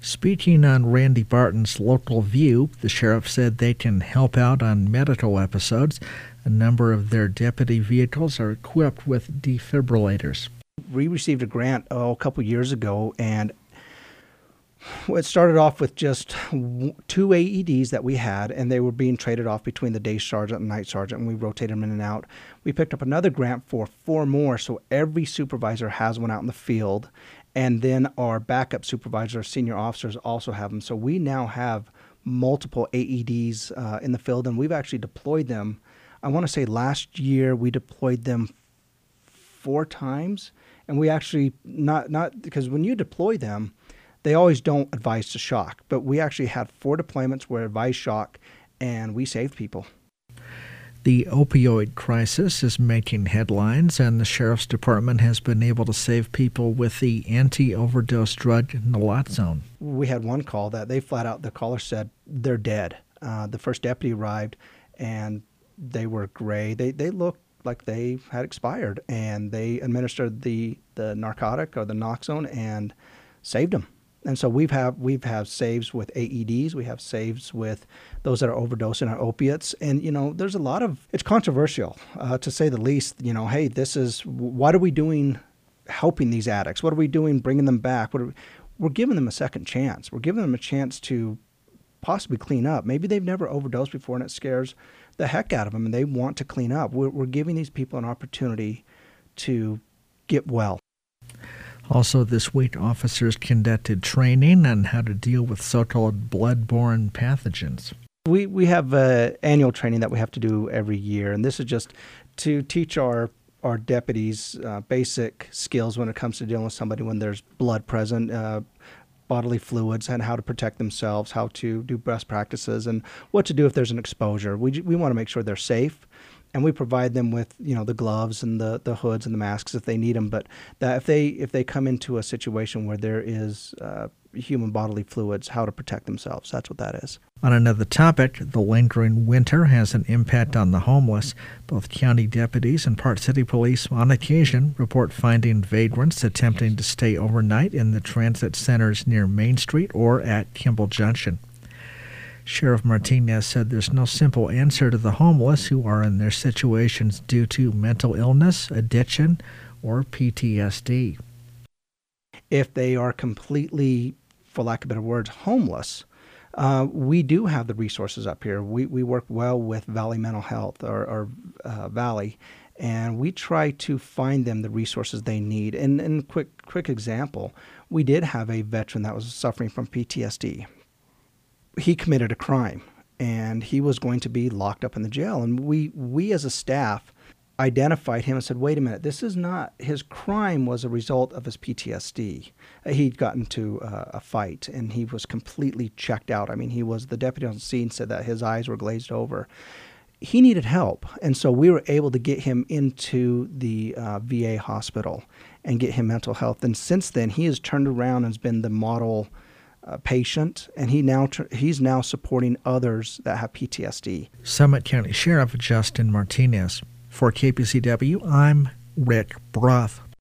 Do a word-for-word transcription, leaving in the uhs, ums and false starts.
Speaking on Randy Barton's Local View, the sheriff said they can help out on medical episodes. A number of their deputy vehicles are equipped with defibrillators. We received a grant oh, a couple years ago, and it started off with just two A E Ds that we had, and they were being traded off between the day sergeant and night sergeant, and we rotated them in and out. We picked up another grant for four more, so every supervisor has one out in the field, and then our backup supervisor, senior officers, also have them. So we now have multiple A E Ds uh, in the field, and we've actually deployed them. I want to say last year we deployed them four times, and we actually, not, not because when you deploy them, they always don't advise to shock, but we actually had four deployments where advised shock, and we saved people. The opioid crisis is making headlines, and the Sheriff's Department has been able to save people with the anti-overdose drug naloxone. We had one call that they flat out, the caller said, they're dead. Uh, the first deputy arrived, and they were gray. They they looked like they had expired, and they administered the, the narcotic or the naloxone and saved them. And so we've have we've have saves with A E Ds, we have saves with those that are overdosing on opiates, and you know there's a lot of it's controversial uh, to say the least. You know, hey, this is what are we doing, helping these addicts? What are we doing, bringing them back? What are we, we're giving them a second chance. We're giving them a chance to possibly clean up. Maybe they've never overdosed before, and it scares the heck out of them, and they want to clean up. We're, we're giving these people an opportunity to get well. Also this week, officers conducted training on how to deal with so-called blood-borne pathogens. We we have uh, annual training that we have to do every year, and this is just to teach our, our deputies uh, basic skills when it comes to dealing with somebody when there's blood present, uh, bodily fluids, and how to protect themselves, how to do best practices, and what to do if there's an exposure. We, we want to make sure they're safe. And we provide them with, you know, the gloves and the, the hoods and the masks if they need them. But that if they if they come into a situation where there is uh, human bodily fluids, how to protect themselves. That's what that is. On another topic, the lingering winter has an impact on the homeless. Both county deputies and Park City Police on occasion report finding vagrants attempting to stay overnight in the transit centers near Main Street or at Kimball Junction. Sheriff Martinez said there's no simple answer to the homeless who are in their situations due to mental illness, addiction, or P T S D. If they are completely, for lack of better words, homeless, uh, we do have the resources up here. We we work well with Valley Mental Health or, or uh, Valley, and we try to find them the resources they need. And, and quick quick example, we did have a veteran that was suffering from P T S D. He committed a crime, and he was going to be locked up in the jail. And we, we as a staff identified him and said, wait a minute, this is not, his crime was a result of his P T S D. He'd gotten to uh, a fight, and he was completely checked out. I mean, he was, the deputy on the scene said that his eyes were glazed over. He needed help, and so we were able to get him into the uh, V A hospital and get him mental health. And since then, he has turned around and has been the model Uh, patient, and he now tr- he's now supporting others that have P T S D. Summit County Sheriff Justin Martinez. For K P C W, I'm Rick Broth.